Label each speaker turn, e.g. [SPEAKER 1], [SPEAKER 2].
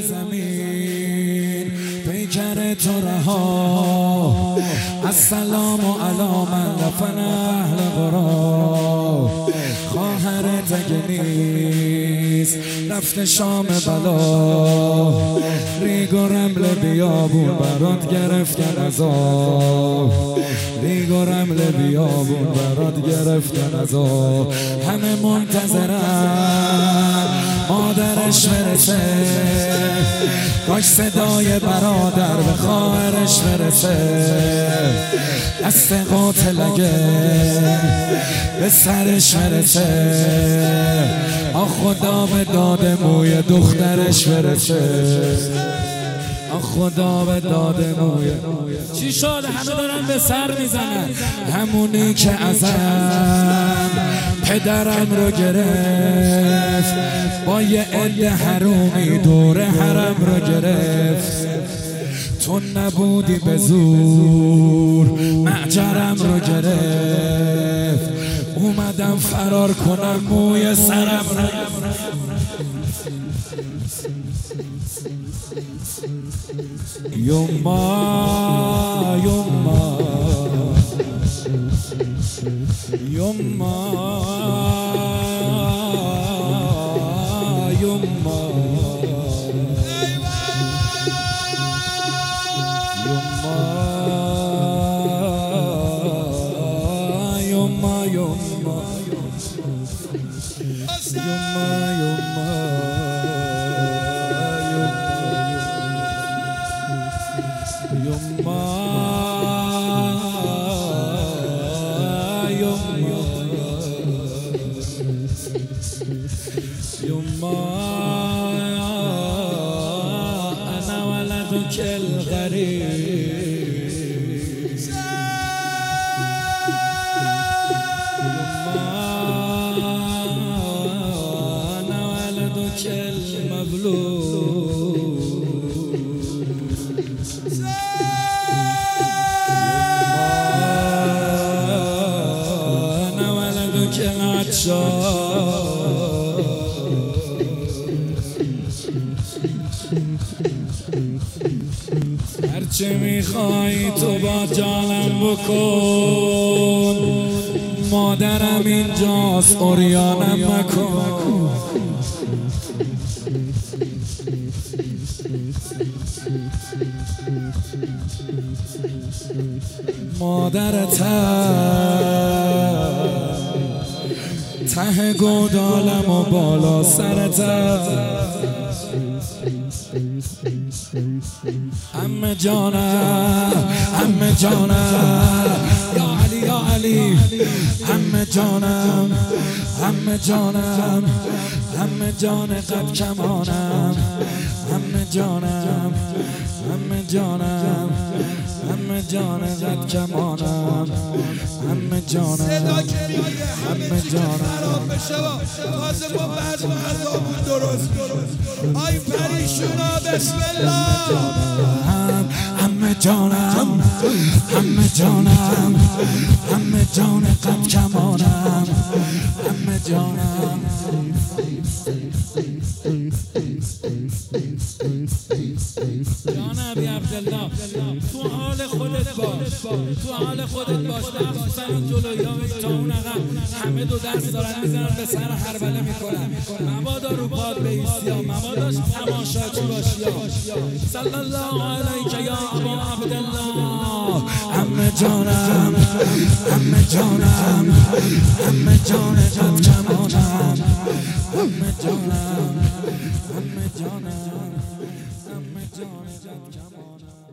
[SPEAKER 1] زمین پیکر تو رها. السلام علی من دفن اهل قرا. خواهرت اگه نیست رفته شام بلا. ریگ و رمل بیابون برات گرفتن عذاب. ریگ و رمل بیابون برات گرفتن عذاب. همه منتظرن مادرش برسه، کاش صدای برادر به خواهرش برسه. دست قاتل اگه به سرش برسه، خدا به داد موی دخترش برسه. خدا به داد موی.
[SPEAKER 2] چی شد؟ همه دارن به سر میزنن.
[SPEAKER 1] همونی که ازم پدرم رو گرفت، با یه عده حرومی دور حرم رو گرفت. تو نبودی به زور معجرم رو گرفت. اومدم فرار کنم موی سرم رو. یما یما یما یما یما یما أنا ولدك الغريب. أنا ولدك المظلوم. أنا ولدك العطشان. هرچه میخوای تو با جانم بکن، مادرم اینجاست عریانم مکن. مادرتم ته گودالم و بالا سرتم. عمه جانم عمه جانم یا علی یا علی. عمه جانم عمه جانم عمه جان قد کمانم. عمه جانم عمه جانم عمه جان قد کمانم. عمه جانم عمه جانم.
[SPEAKER 3] تازه ما بعد مردمون درست آی پریشونا بسم الله.
[SPEAKER 1] عمه جانم عمه جانم عمه جان قد کمانم. عمه جانم
[SPEAKER 2] جان ابی عبدالله تو حال خودت باش، تو حال خودت باش. مخصوصا جلوی ها تا اون عقب همه دو دست دارن میزنن به سر هربله میکنن. مبادا رو پاد بیستی ها، مبادا تماشاچی باشی ها. صلی الله علیک یا ابا عبدالله.
[SPEAKER 1] عمه جانم عمه جانم عمه جان قد کمانم. عمه جانم عمه جانم عمه جان قد کمانم.